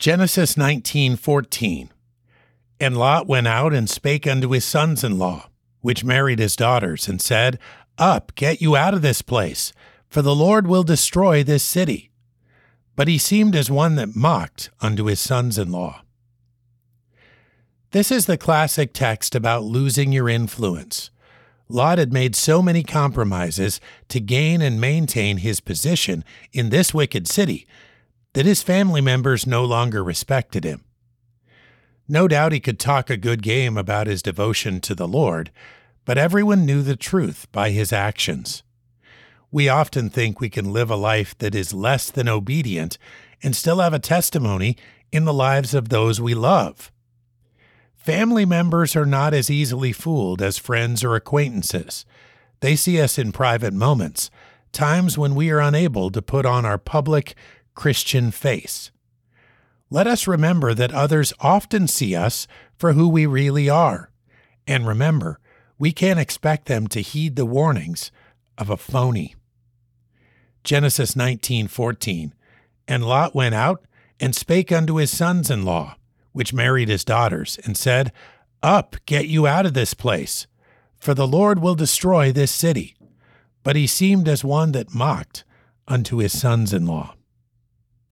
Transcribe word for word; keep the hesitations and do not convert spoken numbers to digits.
Genesis nineteen fourteen. And Lot went out and spake unto his sons-in-law, which married his daughters, and said, Up, get you out of this place, for the Lord will destroy this city. But he seemed as one that mocked unto his sons-in-law. This is the classic text about losing your influence. Lot had made so many compromises to gain and maintain his position in this wicked city that his family members no longer respected him. No doubt he could talk a good game about his devotion to the Lord, but everyone knew the truth by his actions. We often think we can live a life that is less than obedient and still have a testimony in the lives of those we love. Family members are not as easily fooled as friends or acquaintances. They see us in private moments, times when we are unable to put on our public Christian face. Let us remember that others often see us for who we really are. And remember, we can't expect them to heed the warnings of a phony. Genesis nineteen fourteen. And Lot went out and spake unto his sons-in-law, which married his daughters, and said, Up, get you out of this place, for the Lord will destroy this city. But he seemed as one that mocked unto his sons-in-law.